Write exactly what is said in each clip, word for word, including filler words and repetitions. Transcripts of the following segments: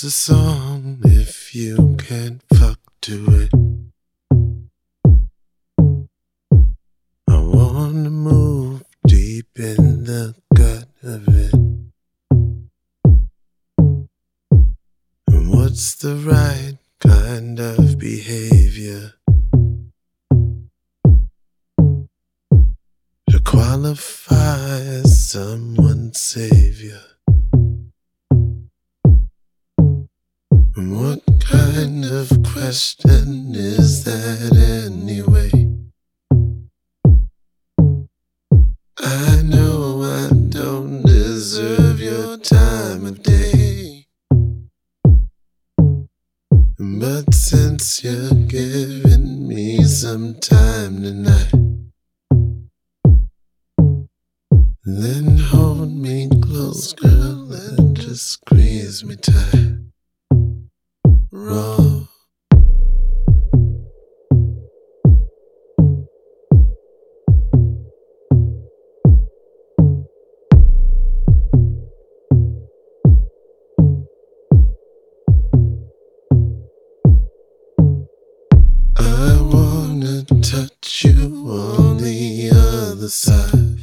What's a song if you can't fuck to it? I wanna move deep in the gut of it. And what's the right kind of behavior to qualify as someone's savior? And what kind of question is that anyway? I know I don't deserve your time of day, but since you're giving me some time tonight, then hold me close, girl, and just squeeze me tight. Raw. I wanna touch you on the other side,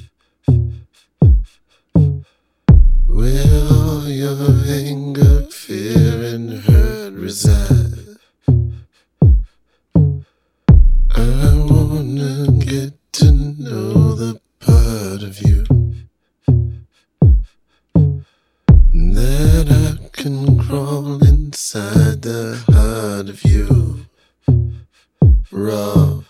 where all your anger, fear, and hurt reside. I wanna get to know the part of you that I can crawl inside the heart of you. Raw.